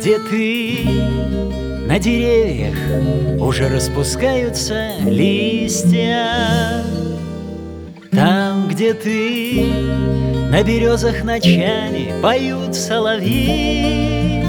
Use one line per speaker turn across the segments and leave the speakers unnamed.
где ты, на деревьях уже распускаются листья. Там, где ты, на березах ночами поют соловьи.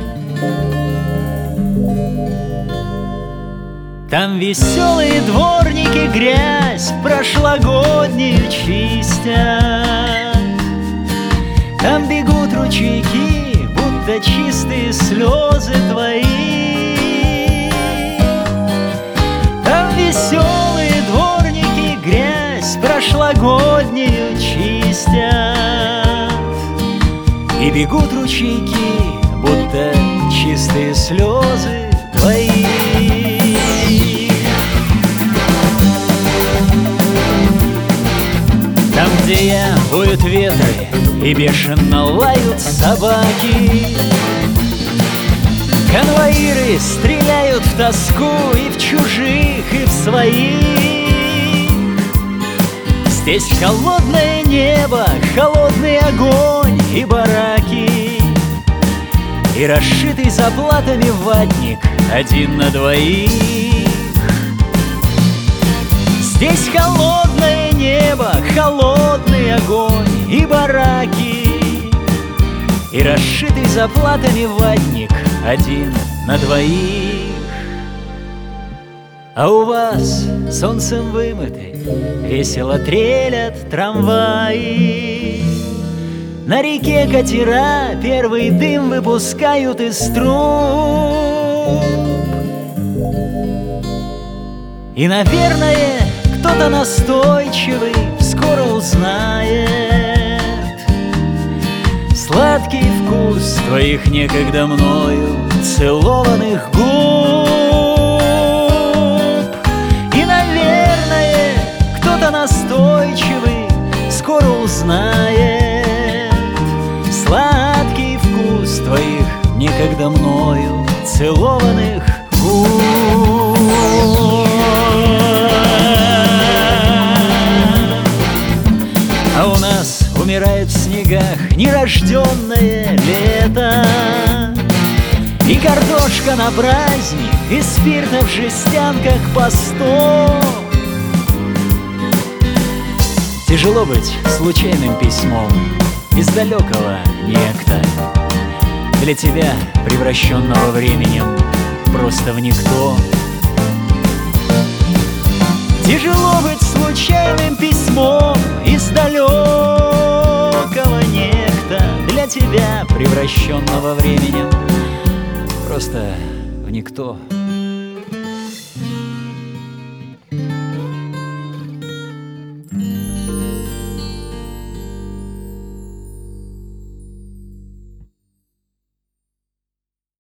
Там веселые дворники грязь прошлогоднюю чистят. Там бегут ручейки, будто чистые слезы твои. Там веселые дворники грязь прошлогоднюю чистят. И бегут ручейки, будто чистые слезы твои. Там, где я, воют ветры и бешено лают собаки. Конвоиры стреляют в тоску и в чужих, и в своих. Здесь холодное небо, холодный огонь и бараки, и расшитый заплатами ватник один на двоих. Здесь холодное небо, холодный огонь и бараки, и расшитый заплатами ватник один на двоих. А у вас солнцем вымыты весело трелят трамваи. На реке катера первый дым выпускают из труб. И, наверное, кто-то настойчивый скоро узнает сладкий вкус твоих некогда мною целованных губ. И, наверное, кто-то настойчивый скоро узнает сладкий вкус твоих некогда мною целованных губ. А у нас умирает в снегах нерожденное лето, и картошка на праздник, и спирта в жестянках по 100. Тяжело быть случайным письмом из далекого некто, для тебя, превращенного временем просто в никто. Тяжело быть случайным письмом из далекого некто, для тебя, превращенного временем просто в никто.